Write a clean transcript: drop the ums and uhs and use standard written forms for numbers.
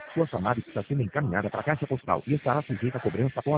Sua chamada está sendo encaminhada para a caixa postal e estará sujeita a cobrança após